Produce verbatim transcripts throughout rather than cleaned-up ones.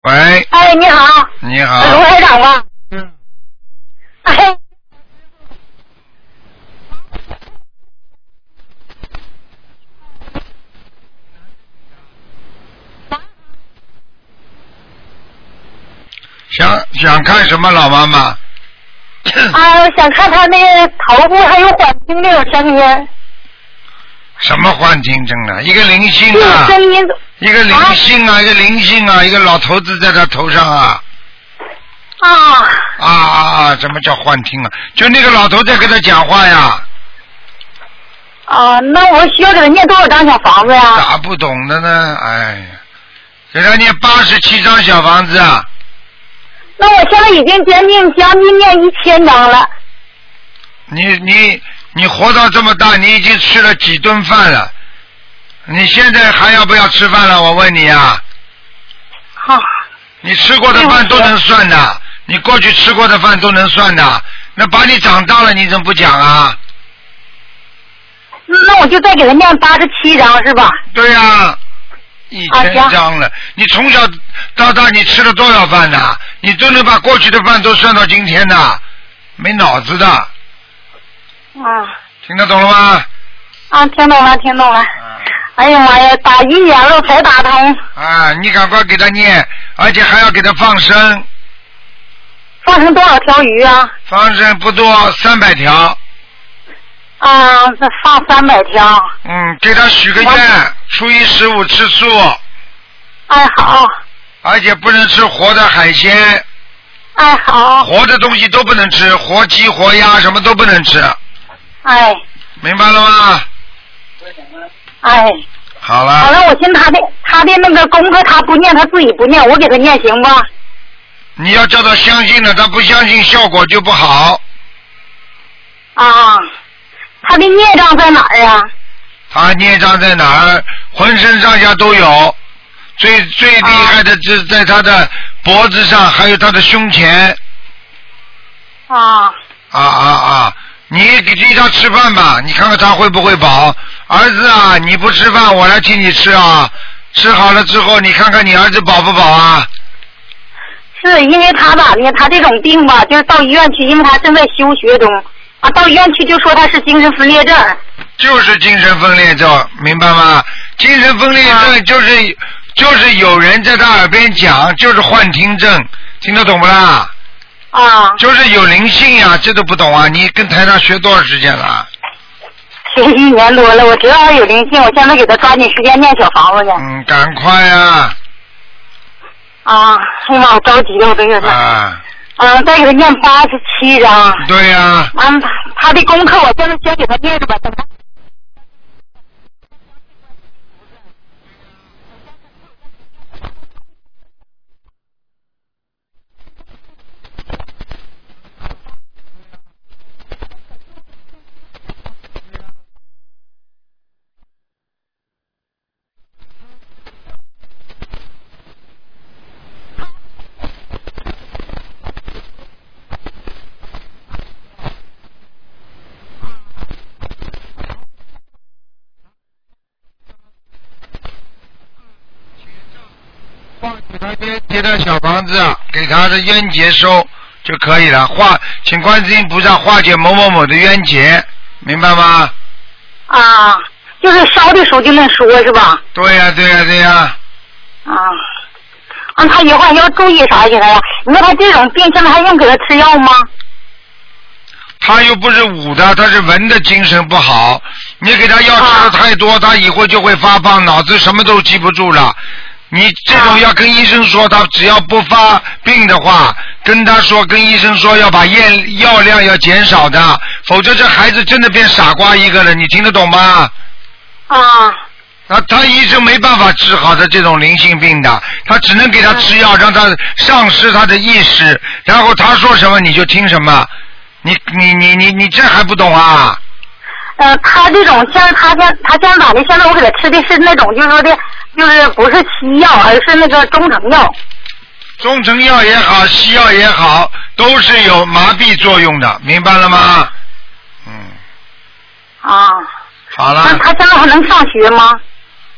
喂。 哎，你好。 你好。 卢台长吧？ 嗯。 哎。 想想看什么，老妈妈？ 啊，想看他那个头部还有幻听这种声音。 什么幻听症啊？一个灵性啊！ 声音。 一个灵性啊，啊一个灵性啊，一个老头子在他头上啊。 啊。 啊啊啊！什么叫幻听啊？就那个老头在跟他讲话呀。 啊，那我需要给他念多少张小房子呀？ 咋不懂的呢？哎呀，给他念八十七张小房子啊。 那我现在已经将近将近念一千张了。 你你你活到这么大，你已经吃了几顿饭了？你现在还要不要吃饭了？我问你啊。 好。 你吃过的饭都能算的，你过去吃过的饭都能算的。那把你长大了，你怎么不讲啊？ 那我就再给他念八十七张是吧？ 对呀、啊。一千张了，你从小到大你吃了多少饭呢？你都能把过去的饭都算到今天的，没脑子的。啊。听得懂了吗？ 啊，听懂了，听懂了。啊、哎呀妈呀，打一年了才打通。 啊，你赶快给他念，而且还要给他放生。 放生多少条鱼啊？ 放生不多，三百条。 啊，这放三百条。 嗯，给他许个愿，初一十五吃素。 哎，好。 而且不能吃活的海鲜。 哎，好。 活的东西都不能吃，活鸡、活鸭什么都不能吃。 哎。 明白了吗？ 哎。 好了。 好了，我寻他的他的那个功课他不念，他自己不念，我给他念行吧？ 你要叫他相信了，他不相信效果就不好。 啊。他的孽障在哪儿啊？ 他孽障在哪儿？浑身上下都有，最最厉害的是在他的脖子上，还有他的胸前。 啊。 啊啊啊！你给替他吃饭吧，你看看他会不会饱？儿子啊，你不吃饭，我来替你吃啊。吃好了之后，你看看你儿子饱不饱啊？ 是因为他吧，他这种病吧，就是到医院去，因为他正在休学中。啊，到医院去就说他是精神分裂症。 就是精神分裂症，明白吗？精神分裂症就是、啊、就是有人在他耳边讲，就是幻听症，听得懂不啦？ 啊。 就是有灵性呀、啊，这都不懂啊？你跟台上学多少时间了？ 学一年多了，我知道他有灵性，我现在给他抓紧时间念小房子去。 嗯，赶快呀！ 啊，哎呀妈，我着急了，我这个是。 啊。 嗯，再给他念八十七章。 对呀、啊。 嗯，他的功课我现在先给他念着吧，等他。 给他贴的小房子，给他的冤结收就可以了。化，请观世音菩萨化解某某某的冤结，明白吗？ 啊，就是烧的时候就能说是吧？ 对呀、啊，对呀、啊，对呀、啊。 啊，啊，他以后要注意啥去他呀？你说他这种病现在还用给他吃药吗？ 他又不是武的，他是文的，精神不好。你给他药吃的太多，啊、他以后就会发胖，脑子什么都记不住了。你这种要跟医生说，他只要不发病的话，跟他说，跟医生说要把验药量要减少的，否则这孩子真的变傻瓜一个了。你听得懂吗？ 啊。 啊，他医生没办法治好的这种灵性病的，他只能给他吃药，让他丧失他的意识，然后他说什么你就听什么。你你你你你这还不懂啊？ 呃，他这种像他现他现在咋的？现在我给他吃的是那种，就是说的，就是不是西药，而是那个中成药。 中成药也好，西药也好，都是有麻痹作用的，明白了吗？嗯。 啊。 好了。 那他现在还能上学吗？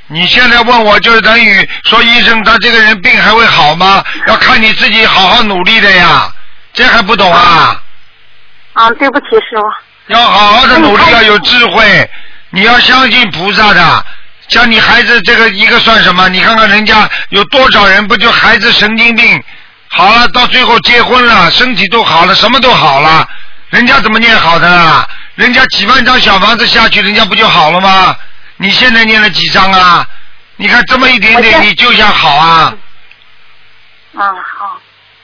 你现在问我，就等于说医生他这个人病还会好吗？要看你自己好好努力的呀，这还不懂啊？ 啊，对不起师傅。 要好好的努力，要有智慧，你要相信菩萨的。像你孩子这个一个算什么？你看看人家有多少人，不就孩子神经病，好了，到最后结婚了，身体都好了，什么都好了，人家怎么念好的啊？人家几万张小房子下去，人家不就好了吗？你现在念了几张啊？你看这么一点点，你就想好啊？ 啊，好。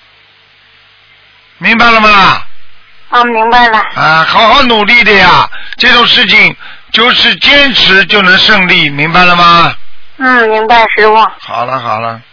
明白了吗？ 啊，明白了。 啊，好好努力的呀，这种事情就是坚持就能胜利，明白了吗？ 嗯，明白，师傅。 好了好了。